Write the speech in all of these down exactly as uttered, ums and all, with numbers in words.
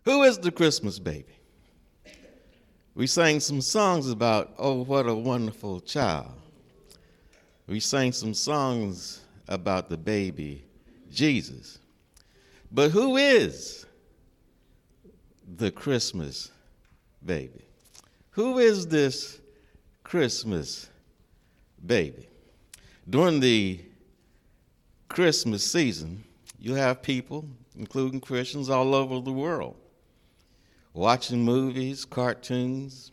Who is the Christmas baby? We sang some songs about, oh, what a wonderful child. We sang some songs about the baby Jesus. But who is the Christmas baby? Who is this Christmas baby? During the Christmas season, you have people, including Christians all over the world, watching movies, cartoons,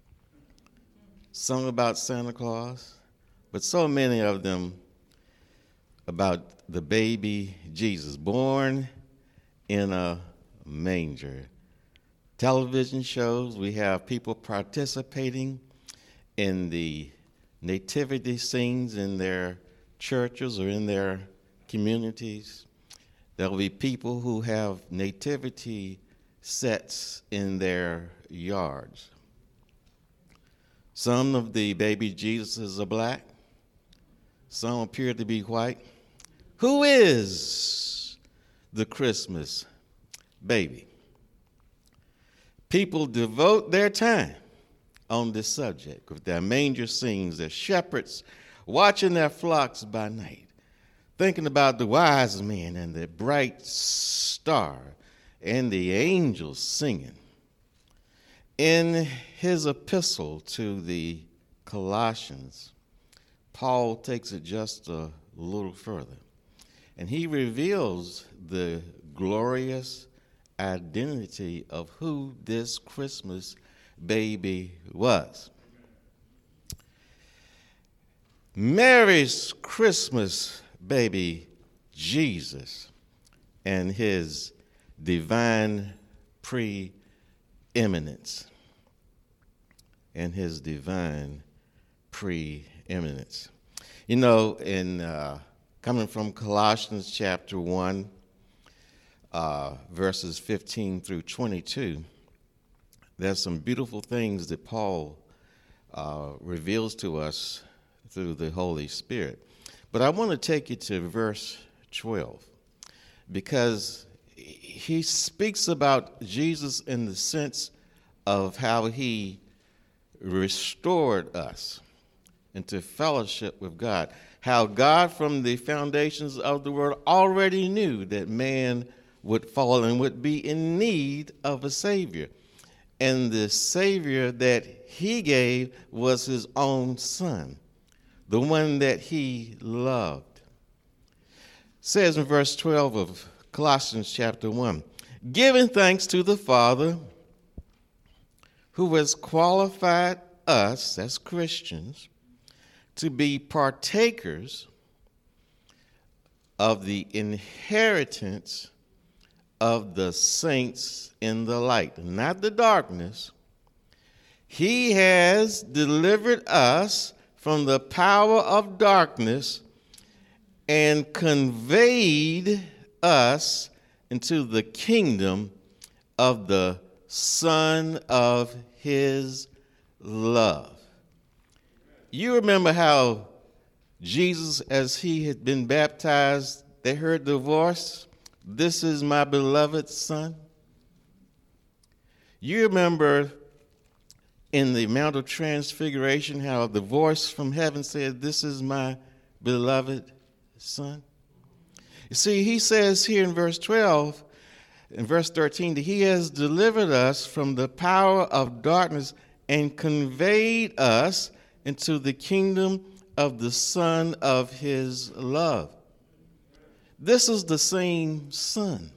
some about Santa Claus, but so many of them about the baby Jesus, born in a manger. Television shows, we have people participating in the nativity scenes in their churches or in their communities. There will be people who have nativity sets in their yards. Some of the baby Jesuses are black. Some appear to be white. Who is the Christmas baby? People devote their time on this subject with their manger scenes, their shepherds watching their flocks by night, thinking about the wise men and the bright star and the angels singing. In his epistle to the Colossians, Paul takes it just a little further, and he reveals the glorious identity of who this Christmas baby was. Mary's Christmas baby Jesus and his divine preeminence. And his divine preeminence. You know, in uh, coming from Colossians chapter one, uh, verses fifteen through twenty-two, there's some beautiful things that Paul uh, reveals to us through the Holy Spirit. But I want to take you to verse twelve, because he speaks about Jesus in the sense of how he restored us into fellowship with God. How God, from the foundations of the world, already knew that man would fall and would be in need of a Savior. And the Savior that he gave was his own Son, the one that he loved. It says in verse twelve of Colossians chapter one, giving thanks to the Father who has qualified us as Christians to be partakers of the inheritance of the saints in the light, not the darkness. He has delivered us from the power of darkness and conveyed us into the kingdom of the Son of his love. You remember how Jesus, as he had been baptized, they heard the voice, "This is my beloved Son." You remember in the Mount of Transfiguration how the voice from heaven said, "This is my beloved Son." You see, he says here in verse twelve, in verse thirteen, that he has delivered us from the power of darkness and conveyed us into the kingdom of the Son of his love. This is the same Son.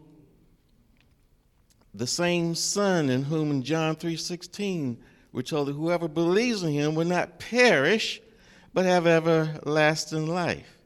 The same Son in whom in John three sixteen we're told that whoever believes in him will not perish but have everlasting life.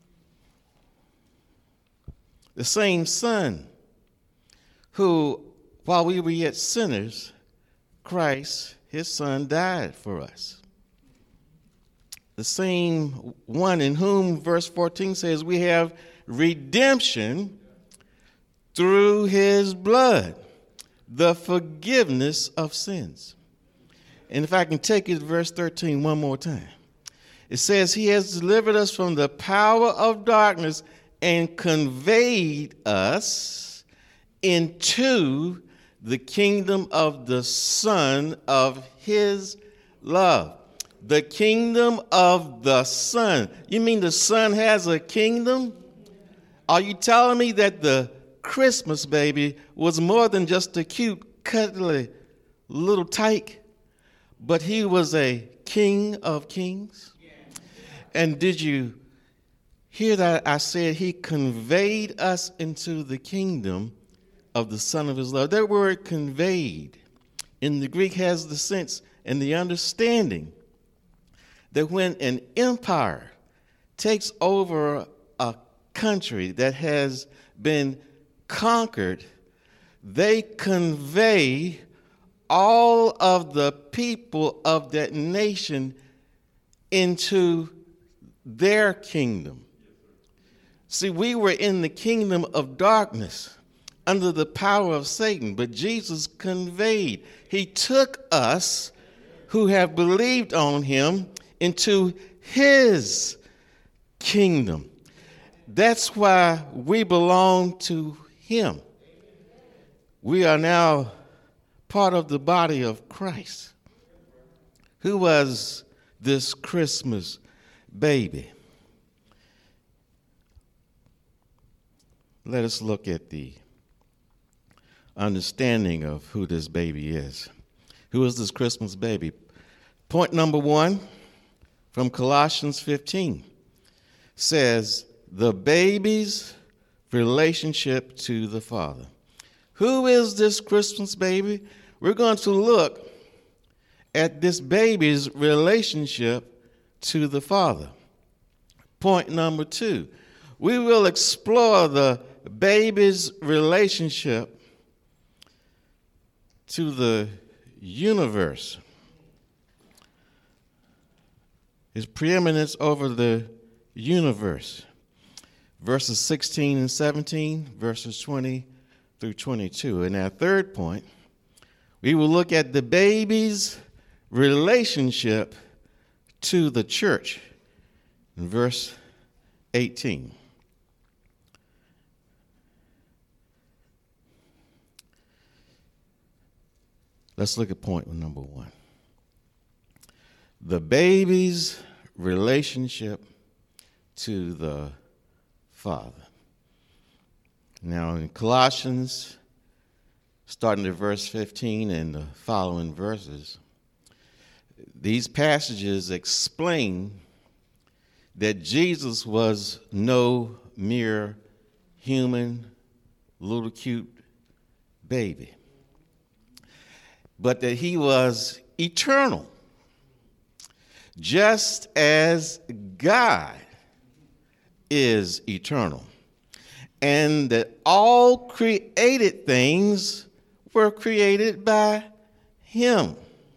The same Son who, while we were yet sinners, Christ, his Son, died for us. The same one in whom, verse fourteen says, we have redemption through his blood, the forgiveness of sins. And if I can take it to verse thirteen one more time. It says, he has delivered us from the power of darkness and conveyed us into the kingdom of the Son of his love. The kingdom of the Son. You mean the Son has a kingdom? Are you telling me that the Christmas baby was more than just a cute, cuddly little tyke, but he was a King of kings? And did you hear that I said he conveyed us into the kingdom of the Son of his love? That word conveyed in the Greek has the sense and the understanding that when an empire takes over a country that has been conquered, they convey all of the people of that nation into their kingdom. See, we were in the kingdom of darkness under the power of Satan, but Jesus conveyed. He took us who have believed on him into his kingdom. That's why we belong to him. We are now part of the body of Christ. Who was this Christmas baby? Let us look at the understanding of who this baby is. Who is this Christmas baby? Point number one from Colossians fifteen says, the baby's relationship to the Father. Who is this Christmas baby? We're going to look at this baby's relationship to the Father. Point number two, we will explore the baby's relationship to the universe, his preeminence over the universe. Verses sixteen and seventeen, verses twenty through twenty-two. And our third point, we will look at the baby's relationship to the church in verse eighteen. Let's look at point number one. The baby's relationship to the Father. Now in Colossians, starting at verse fifteen and the following verses, these passages explain that Jesus was no mere human, little cute baby, but that he was eternal, just as God is eternal, and that all created things were created by him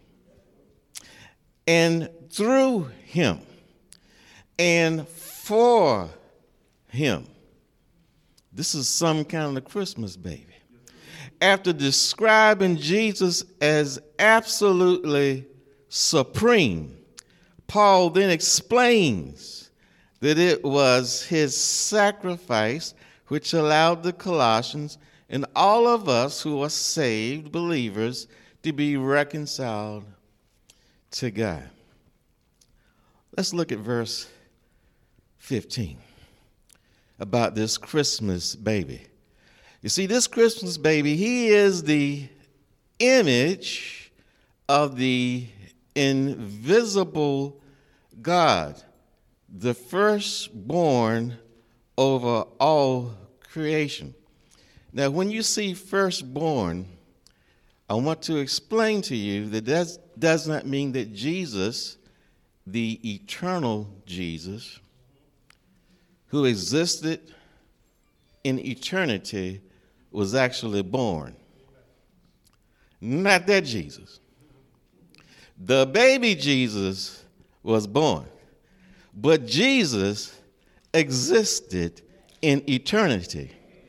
and through him and for him. This is some kind of Christmas baby. After describing Jesus as absolutely supreme, Paul then explains that it was his sacrifice which allowed the Colossians and all of us who are saved believers to be reconciled to God. Let's look at verse fifteen about this Christmas baby. You see, this Christmas baby, he is the image of the invisible God, the firstborn over all creation. Now, when you see firstborn, I want to explain to you that that does not mean that Jesus, the eternal Jesus, who existed in eternity, was actually born. Not that Jesus. The baby Jesus was born, but Jesus existed in eternity.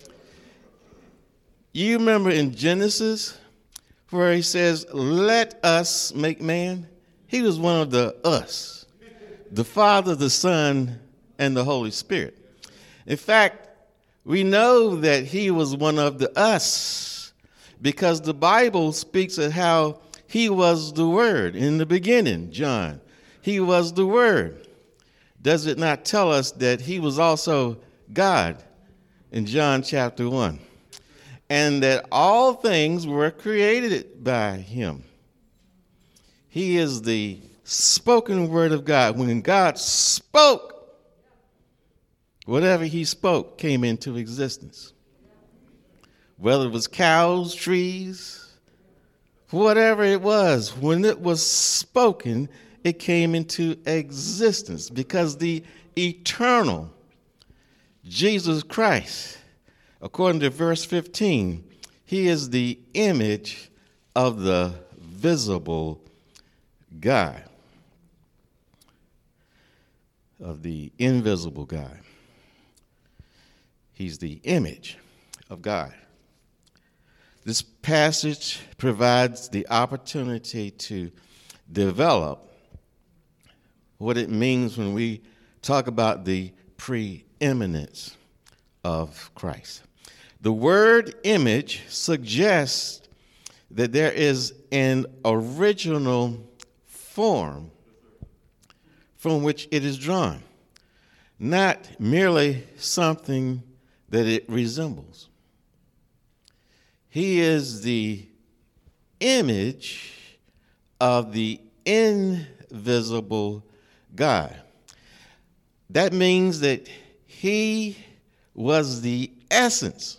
You remember in Genesis where he says, let us make man? He was one of the us, the Father, the Son, and the Holy Spirit. In fact, we know that he was one of the us because the Bible speaks of how he was the Word in the beginning, John. He was the Word. Does it not tell us that he was also God in John chapter one? And that all things were created by him. He is the spoken word of God. When God spoke, whatever he spoke came into existence. Whether it was cows, trees, whatever it was, when it was spoken, it came into existence, because the eternal Jesus Christ, according to verse fifteen, he is the image of the visible God, of the invisible God. He's the image of God. This passage provides the opportunity to develop what it means when we talk about the preeminence of Christ. The word image suggests that there is an original form from which it is drawn, not merely something that it resembles. He is the image of the invisible God. That means that he was the essence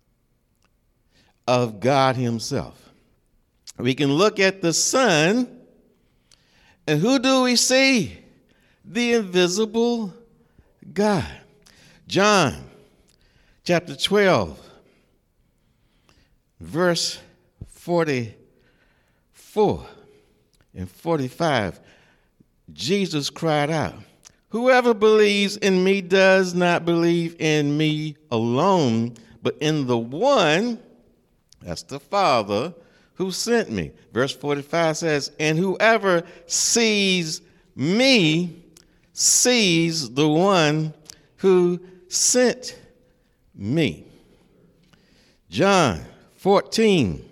of God himself. We can look at the Son, and who do we see? The invisible God. John chapter twelve, verse forty-four and forty-five, Jesus cried out, "Whoever believes in me does not believe in me alone, but in the one," that's the Father, "who sent me." Verse forty-five says, "And whoever sees me sees the one who sent me." John fourteen.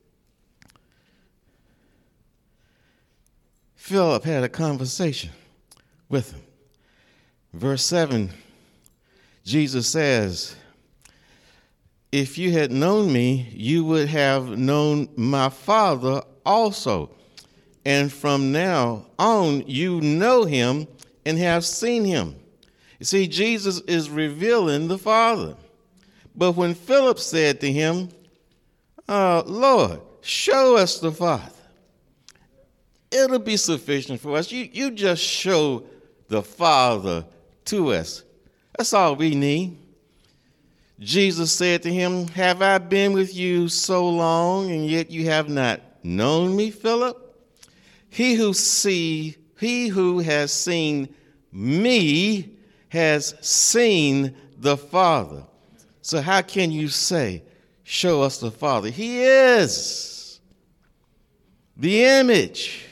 Philip had a conversation with him. Verse seven, Jesus says, "If you had known me, you would have known my Father also. And from now on, you know him and have seen him." You see, Jesus is revealing the Father. But when Philip said to him, uh, "Lord, show us the Father. It'll be sufficient for us. You, you just show the Father to us. That's all we need." Jesus said to him, "Have I been with you so long, and yet you have not known me, Philip? He who see, he who has seen me has seen the Father. So how can you say, 'Show us the Father'?" He is the image,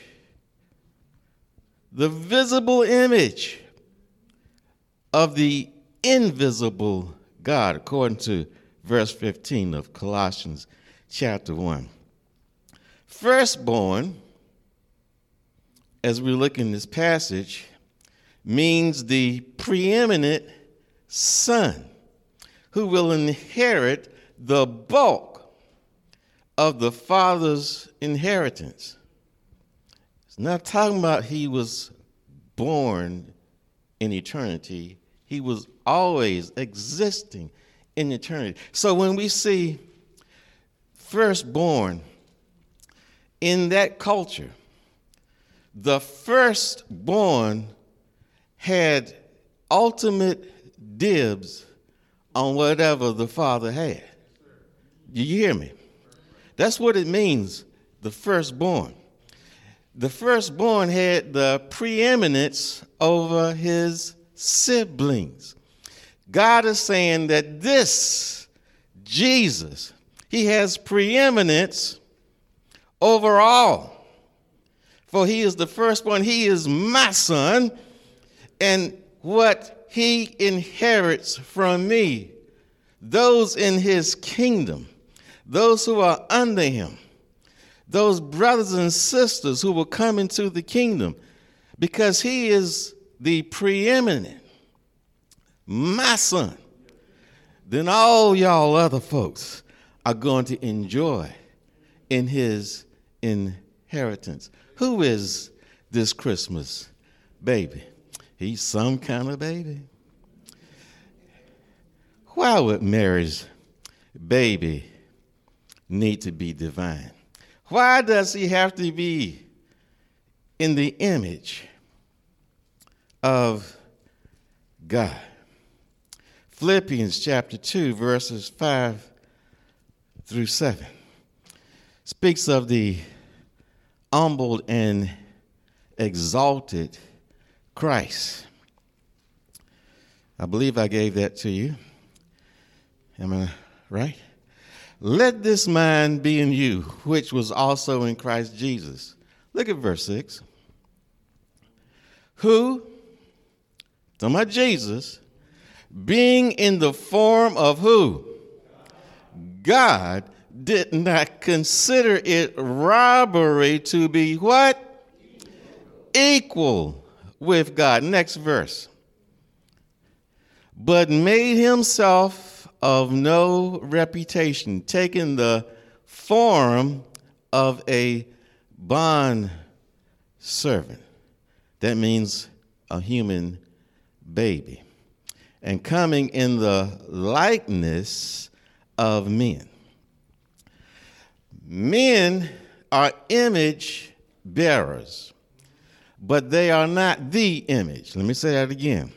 the visible image of the invisible God, according to verse fifteen of Colossians chapter one. Firstborn, as we look in this passage, means the preeminent son who will inherit the bulk of the Father's inheritance. It's not talking about he was born in eternity. He was always existing in eternity. So when we see firstborn in that culture, the firstborn had ultimate dibs on whatever the father had. Do you hear me? That's what it means, the firstborn. The firstborn had the preeminence over his siblings. God is saying that this Jesus, he has preeminence over all. For he is the firstborn, he is my son, and what he inherits from me, those in his kingdom, those who are under him, those brothers and sisters who will come into the kingdom, because he is the preeminent, my son, then all y'all other folks are going to enjoy in his inheritance. Who is this Christmas baby? He's some kind of baby. Why would Mary's baby need to be divine? Why does he have to be in the image of God? Philippians chapter two, verses five through seven speaks of the humbled and exalted Christ. I believe I gave that to you. Am I right? Let this mind be in you, which was also in Christ Jesus. Look at verse six. Who, talking about Jesus, being in the form of who? God, did not consider it robbery to be what? Equal with God. Next verse. But made himself of no reputation, taking the form of a bond servant. That means a human baby. And coming in the likeness of men. Men are image bearers, but they are not the image. Let me say that again.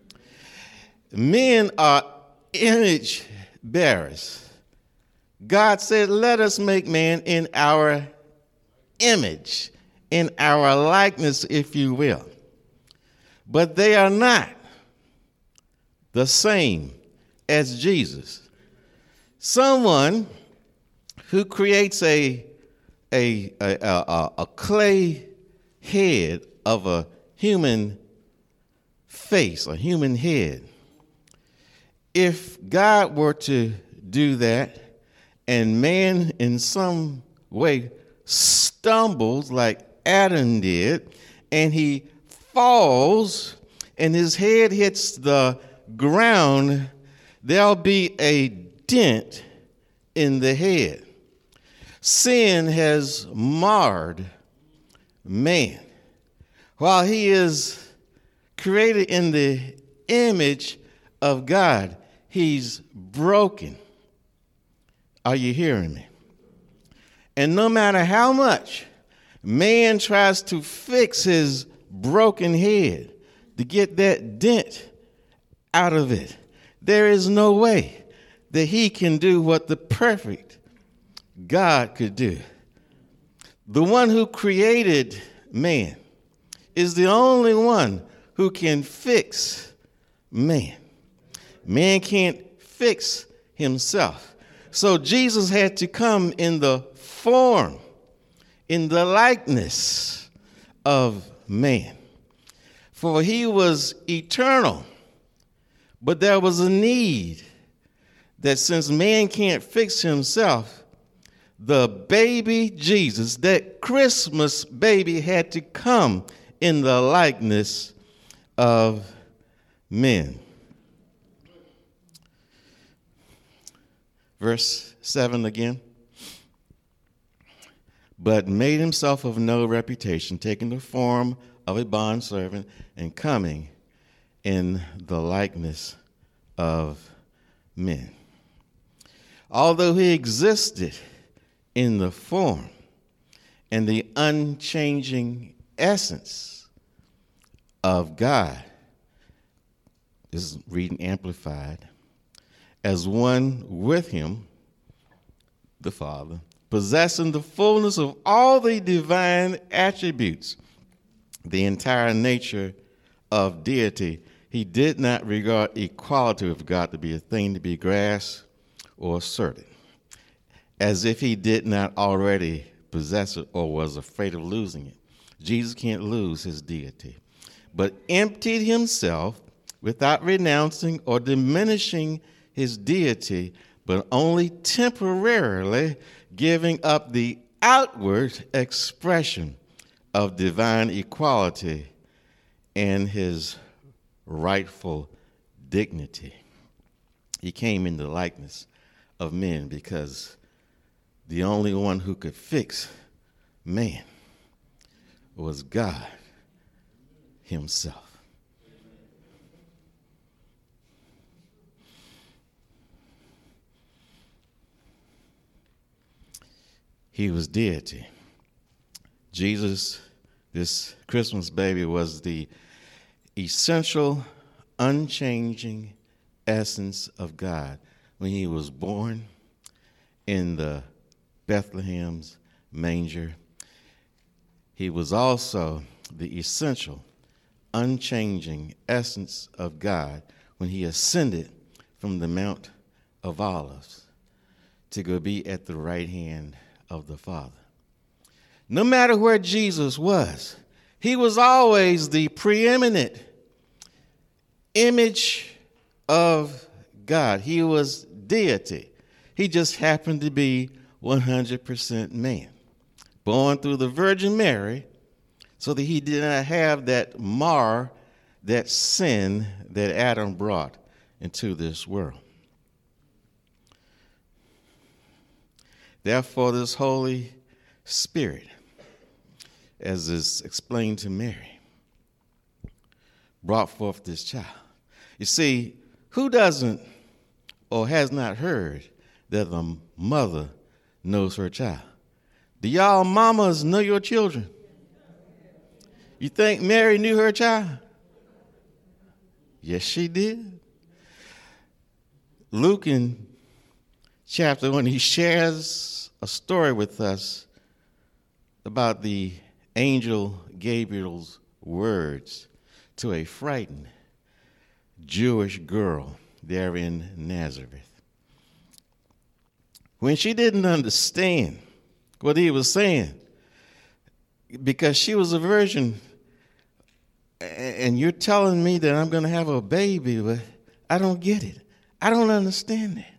Men are image bearers. God said, let us make man in our image, in our likeness, if you will. But they are not the same as Jesus. Someone who creates a, a, a, a, a clay head of a human face, a human head. If God were to do that and man in some way stumbles like Adam did and he falls and his head hits the ground, there'll be a dent in the head. Sin has marred man. While he is created in the image of God, he's broken. Are you hearing me? And no matter how much man tries to fix his broken head, to get that dent out of it, there is no way that he can do what the perfect God could do. The one who created man is the only one who can fix man. Man can't fix himself. So Jesus had to come in the form, in the likeness of man. For he was eternal. But there was a need that since man can't fix himself, the baby Jesus, that Christmas baby, had to come in the likeness of men. Verse seven again. But made himself of no reputation, taking the form of a bondservant and coming in the likeness of men. Although he existed in the form and the unchanging essence of God, this is reading Amplified, as one with him, the Father, possessing the fullness of all the divine attributes, the entire nature of deity, he did not regard equality with God to be a thing to be grasped or asserted, as if he did not already possess it or was afraid of losing it. Jesus can't lose his deity, but emptied himself without renouncing or diminishing his deity but only temporarily giving up the outward expression of divine equality and his rightful dignity. He came in the likeness of men because the only one who could fix man was God himself. He was deity. Jesus, this Christmas baby, was the essential, unchanging essence of God when he was born in the Bethlehem's manger. He was also the essential, unchanging essence of God when he ascended from the Mount of Olives to go be at the right hand of the Father. No matter where Jesus was, he was always the preeminent image of God. He was deity. He just happened to be one hundred percent man, born through the Virgin Mary, so that he did not have that mar, that sin that Adam brought into this world. Therefore, this Holy Spirit, as is explained to Mary, brought forth this child. You see, who doesn't or has not heard that the mother knows her child? Do y'all mamas know your children? You think Mary knew her child? Yes, she did. Luke in chapter one, he shares a story with us about the angel Gabriel's words to a frightened Jewish girl there in Nazareth. When she didn't understand what he was saying, because she was a virgin, and you're telling me that I'm going to have a baby, but I don't get it. I don't understand it.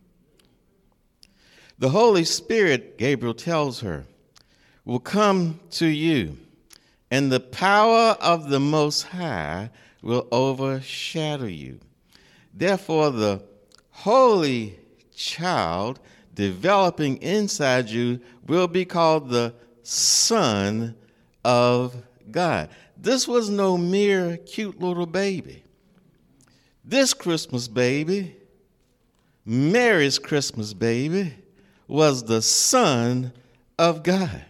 The Holy Spirit, Gabriel tells her, will come to you, and the power of the Most High will overshadow you. Therefore, the Holy Child developing inside you will be called the Son of God. This was no mere cute little baby. This Christmas baby, Mary's Christmas baby, was the Son of God.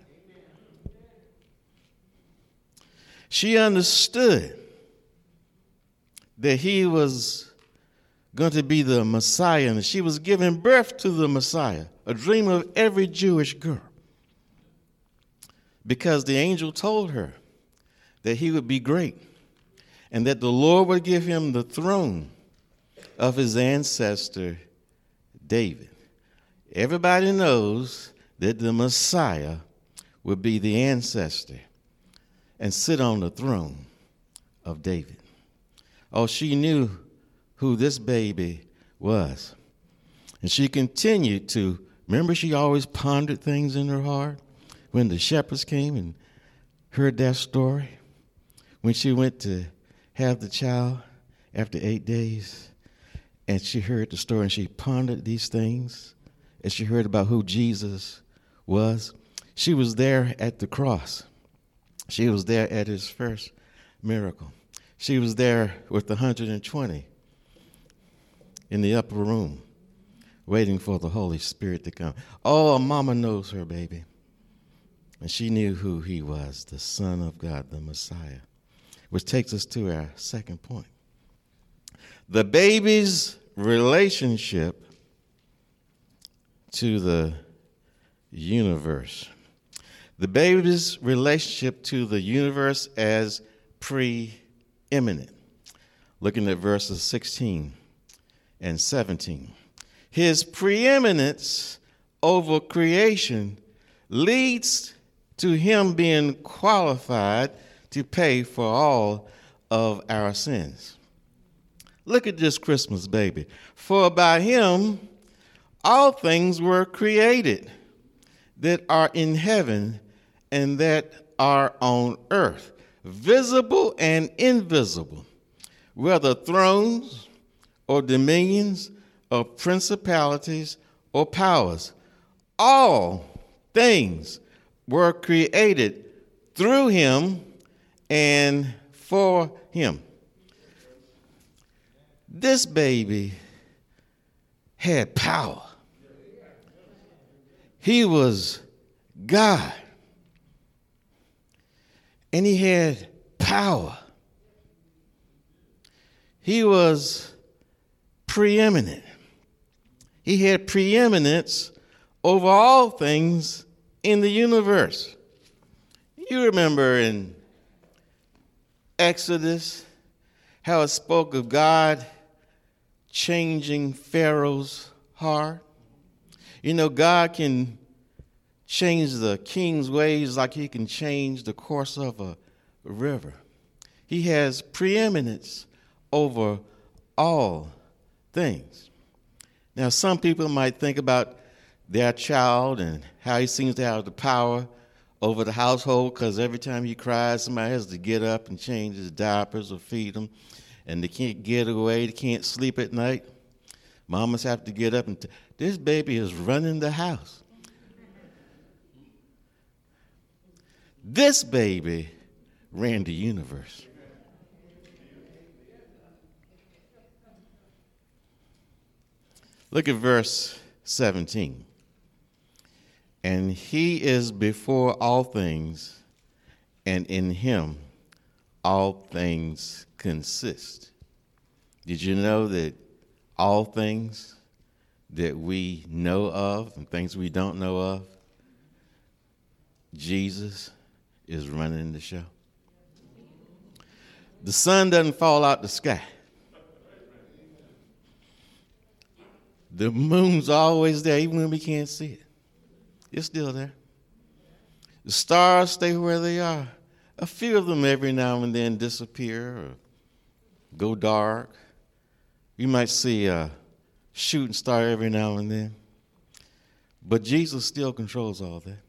She understood that he was going to be the Messiah, and she was giving birth to the Messiah, a dream of every Jewish girl, because the angel told her that he would be great and that the Lord would give him the throne of his ancestor David. Everybody knows that the Messiah would be the ancestor and sit on the throne of David. Oh, she knew who this baby was. And she continued to, remember, she always pondered things in her heart when the shepherds came and heard that story. When she went to have the child after eight days, and she heard the story and she pondered these things, as she heard about who Jesus was. She was there at the cross. She was there at his first miracle. She was there with the one hundred twenty in the upper room, waiting for the Holy Spirit to come. Oh, a mama knows her baby. And she knew who he was, the Son of God, the Messiah. Which takes us to our second point. The baby's relationship to the universe. The baby's relationship to the universe as preeminent. Looking at verses sixteen and seventeen. His preeminence over creation leads to him being qualified to pay for all of our sins. Look at this Christmas baby. For by him all things were created that are in heaven and that are on earth, visible and invisible, whether thrones or dominions or principalities or powers. All things were created through him and for him. This baby had power. He was God. And he had power. He was preeminent. He had preeminence over all things in the universe. You remember in Exodus how it spoke of God changing Pharaoh's heart. You know, God can change the king's ways like he can change the course of a river. He has preeminence over all things. Now, some people might think about their child and how he seems to have the power over the household because every time he cries, somebody has to get up and change his diapers or feed him, and they can't get away, they can't sleep at night. Mamas have to get up and, t- this baby is running the house. This baby ran the universe. Look at verse seventeen. And he is before all things, and in him all things consist. Did you know that all things that we know of and things we don't know of, Jesus is running the show? The sun doesn't fall out the sky. The moon's always there, even when we can't see it. It's still there. The stars stay where they are. A few of them every now and then disappear or go dark. You might see a shooting star every now and then. But Jesus still controls all that.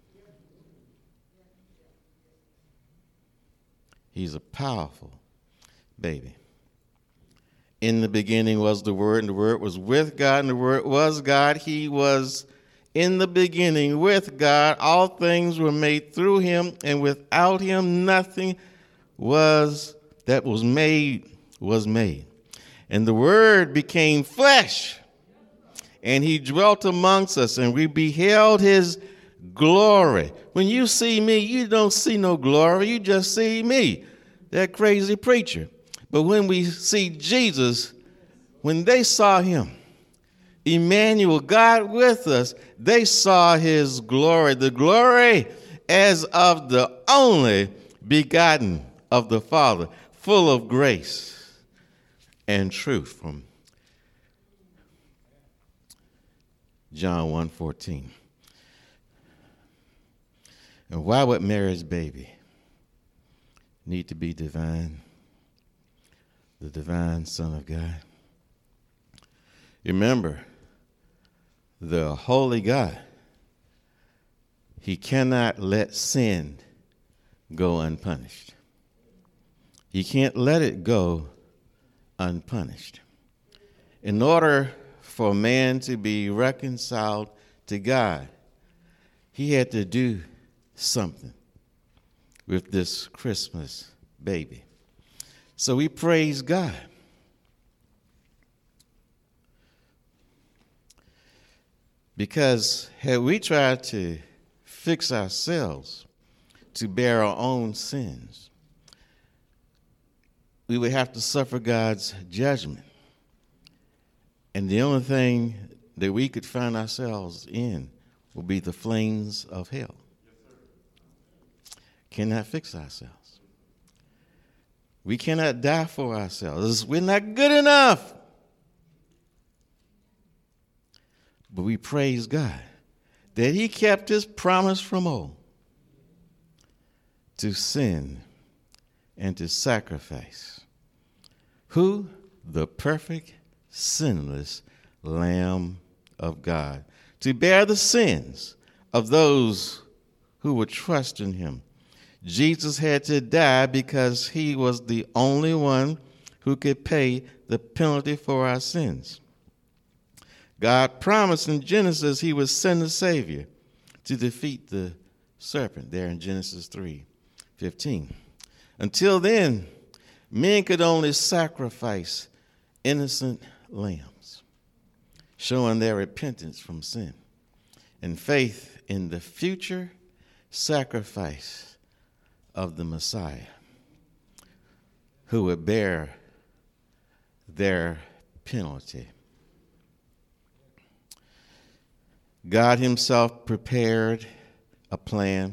He's a powerful baby. In the beginning was the Word, and the Word was with God, and the Word was God. He was in the beginning with God. All things were made through him, and without him nothing was that was made was made. And the Word became flesh, and he dwelt amongst us, and we beheld his glory. When you see me, you don't see no glory. You just see me, that crazy preacher. But when we see Jesus, when they saw him, Emmanuel, God with us, they saw his glory, the glory as of the only begotten of the Father, full of grace and truth. From John one fourteen. And why would Mary's baby need to be divine? The divine Son of God. Remember, the holy God, he cannot let sin go unpunished. He can't let it go unpunished. In order for man to be reconciled to God, he had to do something with this Christmas baby. So we praise God. Because had we tried to fix ourselves to bear our own sins, we would have to suffer God's judgment. And the only thing that we could find ourselves in will be the flames of hell. Cannot fix ourselves. We cannot die for ourselves. We're not good enough. But we praise God that he kept his promise from old to sin and to sacrifice. Who? The perfect, sinless Lamb of God, to bear the sins of those who would trust in him. Jesus had to die because he was the only one who could pay the penalty for our sins. God promised in Genesis he would send a Savior to defeat the serpent there in Genesis three fifteen. Until then, men could only sacrifice innocent lambs, showing their repentance from sin and faith in the future sacrifice of the Messiah, who would bear their penalty. God himself prepared a plan.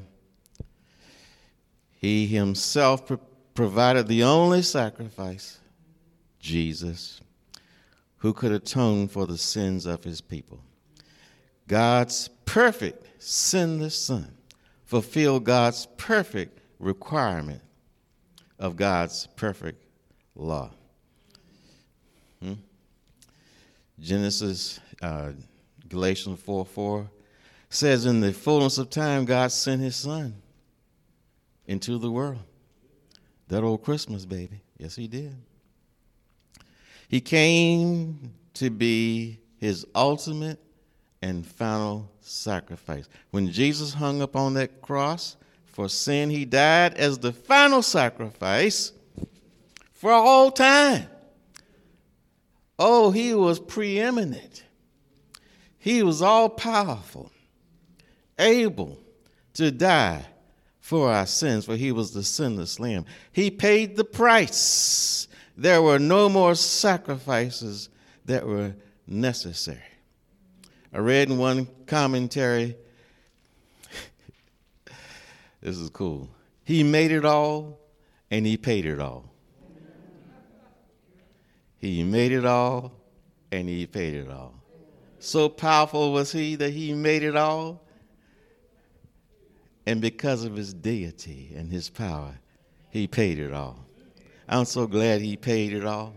He himself pro- provided the only sacrifice, Jesus, who could atone for the sins of his people. God's perfect sinless Son fulfilled God's perfect requirement of God's perfect law. Hmm? Genesis, uh, Galatians four four says, in the fullness of time, God sent his Son into the world. That old Christmas baby. Yes, he did. He came to be his ultimate and final sacrifice. When Jesus hung up on that cross for sin, he died as the final sacrifice for all time. Oh, he was preeminent. He was all powerful, able to die for our sins, for he was the sinless lamb. He paid the price. There were no more sacrifices that were necessary. I read in one commentary, this is cool. He made it all and he paid it all. He made it all and he paid it all. So powerful was he that he made it all. And because of his deity and his power, he paid it all. I'm so glad he paid it all.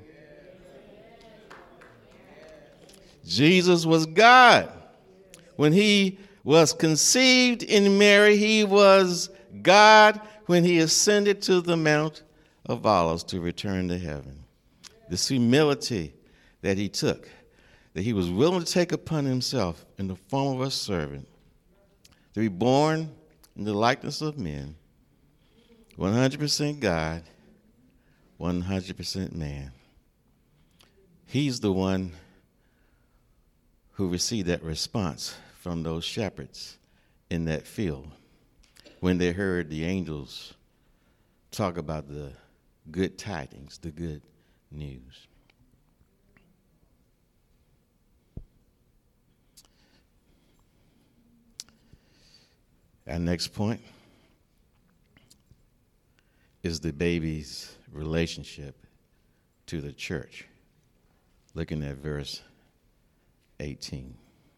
Jesus was God. When he was conceived in Mary, he was God when he ascended to the Mount of Olives to return to heaven. This humility that he took, that he was willing to take upon himself in the form of a servant, to be born in the likeness of men, one hundred percent God, one hundred percent man. He's the one who received that response from those shepherds in that field when they heard the angels talk about the good tidings, the good news. Our next point is the baby's relationship to the church. Looking at verse eighteen.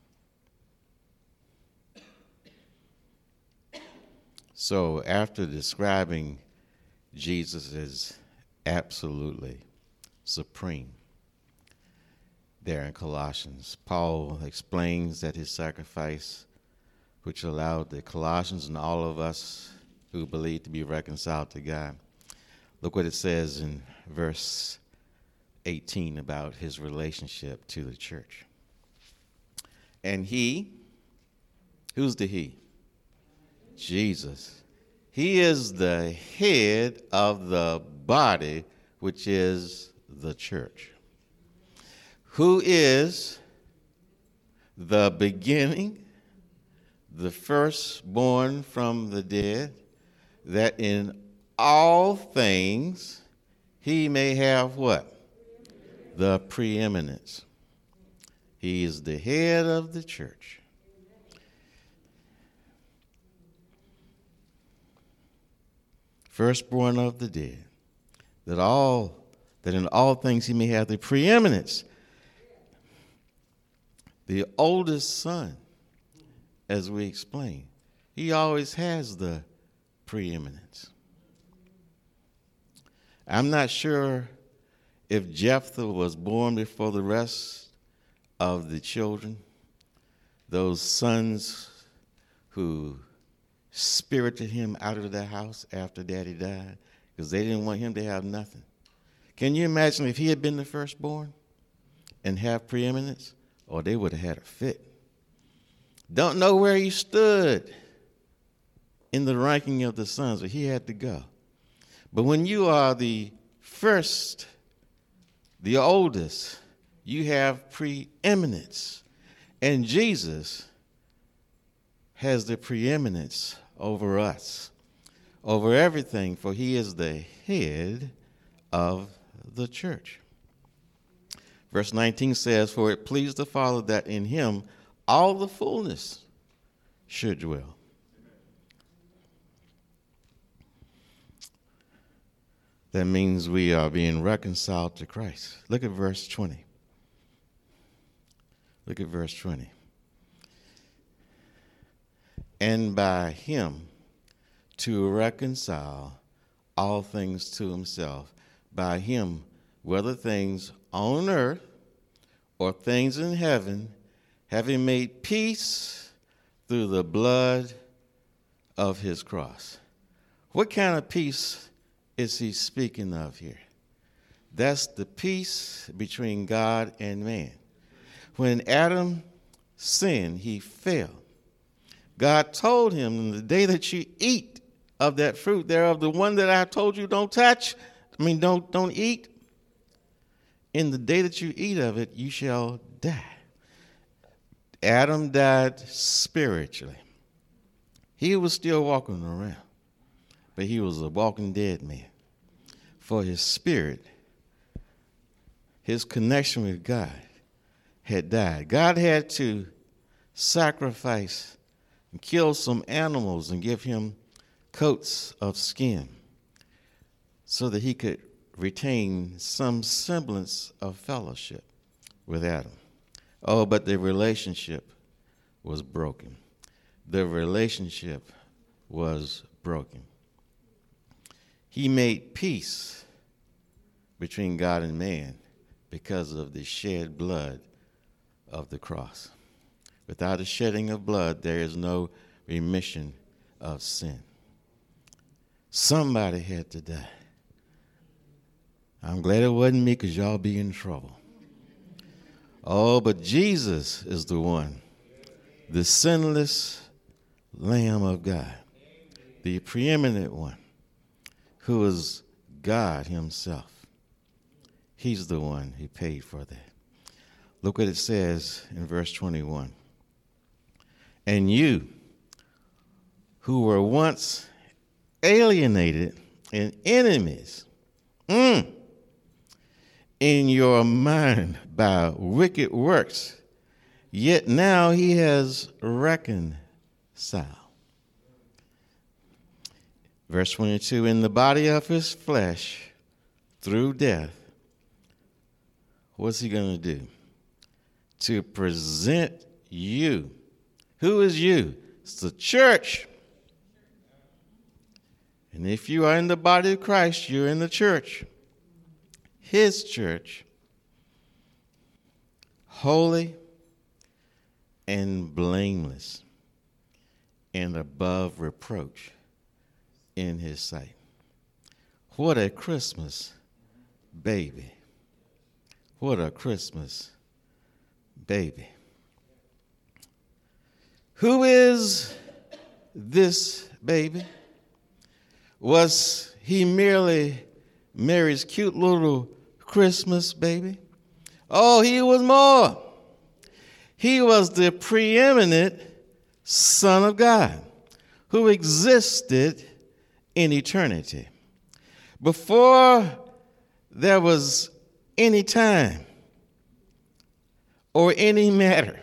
So after describing Jesus as absolutely supreme there in Colossians, Paul explains that his sacrifice, which allowed the Colossians and all of us who believe to be reconciled to God. Look what it says in verse eighteen about his relationship to the church. And he, who's the he? Jesus. He is the head of the body, which is the church, who is the beginning, the firstborn from the dead, that in all things he may have what? The preeminence. He is the head of the church. Firstborn of the dead, that all that in all things he may have the preeminence. The oldest son, as we explained, he always has the preeminence. I'm not sure if Jephthah was born before the rest of the children those sons who spirited him out of the house after Daddy died because they didn't want him to have nothing. Can you imagine if he had been the firstborn and have preeminence? Or they would have had a fit. Don't know where he stood in the ranking of the sons, but he had to go. But when you are the first, the oldest, you have preeminence. And Jesus has the preeminence over us, over everything, for he is the head of the church. Verse nineteen says, for it pleased the Father that in him all the fullness should dwell. That means we are being reconciled to Christ. Look at verse twenty. Look at verse twenty. And by him to reconcile all things to himself. By him, whether things on earth or things in heaven, having made peace through the blood of his cross. What kind of peace is he speaking of here? That's the peace between God and man. When Adam sinned, he fell. God told him, in the day that you eat of that fruit thereof, the one that I told you don't touch, I mean, don't, don't eat, in the day that you eat of it, you shall die. Adam died spiritually. He was still walking around, but he was a walking dead man. For his spirit, his connection with God had died. God had to sacrifice and kill some animals and give him coats of skin so that he could retain some semblance of fellowship with Adam. Oh, but the relationship was broken. The relationship was broken. He made peace between God and man because of the shed blood of the cross. Without the shedding of blood, there is no remission of sin. Somebody had to die. I'm glad it wasn't me, because y'all be in trouble. Oh, but Jesus is the one, the sinless Lamb of God, the preeminent one, who is God himself. He's the one who paid for that. Look what it says in verse twenty-one. And you, who were once alienated and enemies, mm, in your mind by wicked works, yet now he has reconciled. Verse twenty-two, in the body of his flesh, through death, what's he going to do? To present you. Who is you? It's the church. And if you are in the body of Christ, you're in the church. His church, holy and blameless and above reproach in his sight. What a Christmas baby. What a Christmas baby. Who is this baby? Was he merely Mary's cute little Christmas baby? Oh, he was more. He was the preeminent Son of God who existed in eternity. Before there was any time or any matter,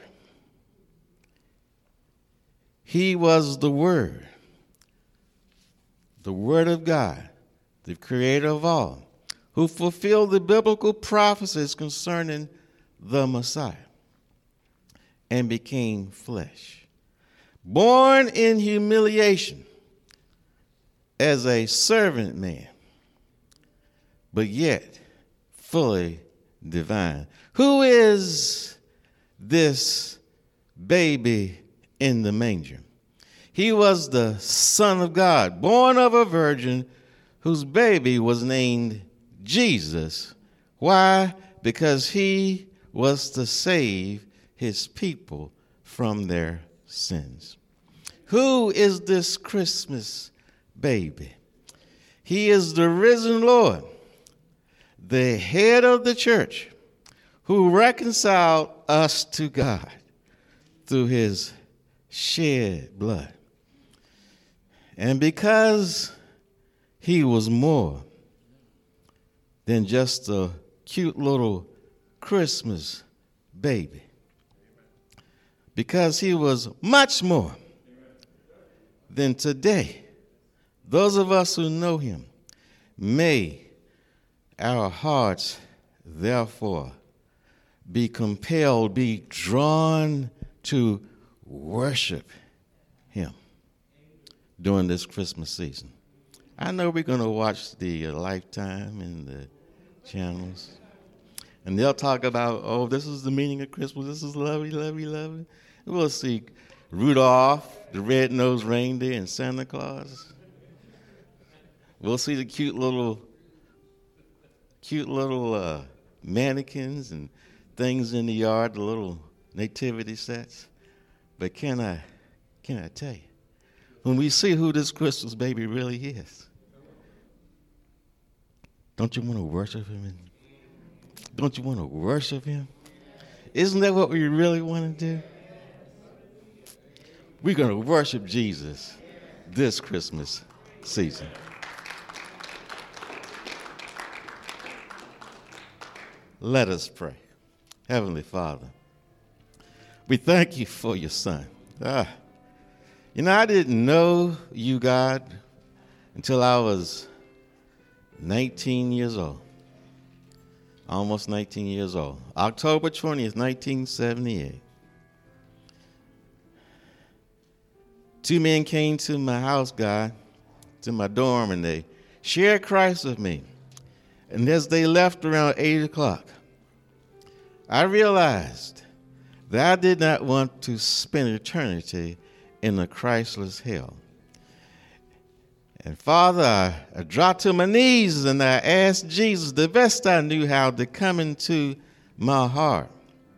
he was the Word, the Word of God, the creator of all, who fulfilled the biblical prophecies concerning the Messiah and became flesh, born in humiliation as a servant man, but yet fully divine. Who is this baby in the manger. He was the Son of God, born of a virgin, whose baby was named Jesus. Why? Because he was to save his people from their sins. Who is this Christmas baby? He is the risen Lord, the head of the church, who reconciled us to God through his shed blood. And because he was more than just a cute little Christmas baby, because he was much more than today, those of us who know him, may our hearts therefore be compelled, be drawn to worship him during this Christmas season. I know we're going to watch the uh, Lifetime and the channels, and they'll talk about, oh, this is the meaning of Christmas. This is lovey, lovey, lovey. We'll see Rudolph, the red-nosed reindeer, and Santa Claus. We'll see the cute little, cute little uh, mannequins and things in the yard, the little nativity sets. But can I, can I tell you, when we see who this Christmas baby really is, don't you want to worship him? Don't you want to worship him? Isn't that what we really want to do? We're going to worship Jesus this Christmas season. Let us pray. Heavenly Father, we thank you for your Son. Ah, you know, I didn't know you, God, until I was nineteen years old. Almost nineteen years old. October twentieth, nineteen seventy-eight. Two men came to my house, God, to my dorm, and they shared Christ with me. And as they left around eight o'clock, I realized that I did not want to spend eternity in a Christless hell. And Father, I, I dropped to my knees and I asked Jesus, the best I knew how, to come into my heart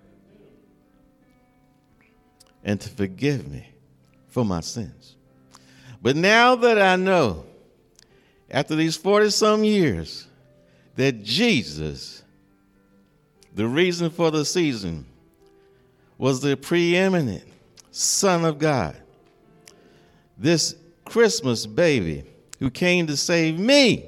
and to forgive me for my sins. But now that I know, after these forty-some years, that Jesus, the reason for the season, was the preeminent Son of God, this Christmas baby who came to save me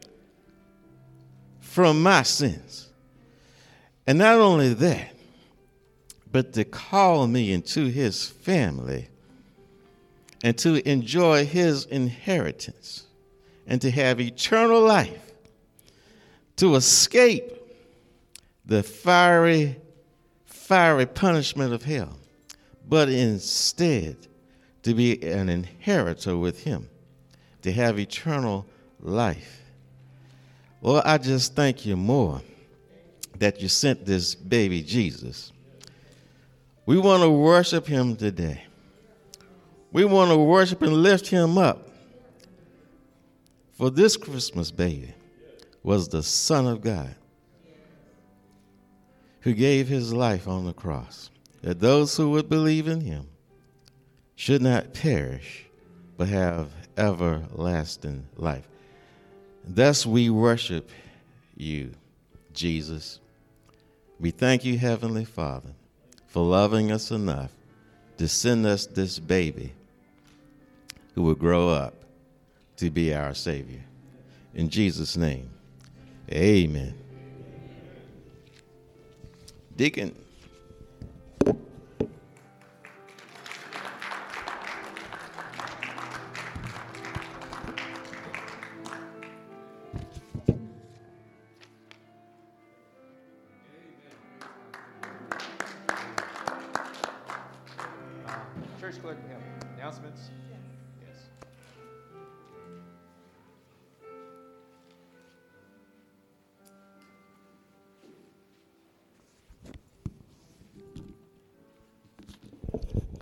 from my sins. And not only that, but to call me into his family and to enjoy his inheritance and to have eternal life, to escape the fiery, fiery punishment of hell, but instead to be an inheritor with him, to have eternal life. Lord, I just thank you more that you sent this baby Jesus. We want to worship him today. We want to worship and lift him up. For this Christmas baby was the Son of God who gave his life on the cross, that those who would believe in him should not perish, but have everlasting life. Thus we worship you, Jesus. We thank you, Heavenly Father, for loving us enough to send us this baby who will grow up to be our Savior. In Jesus' name, amen. Deacon. Church clerk, we have announcements.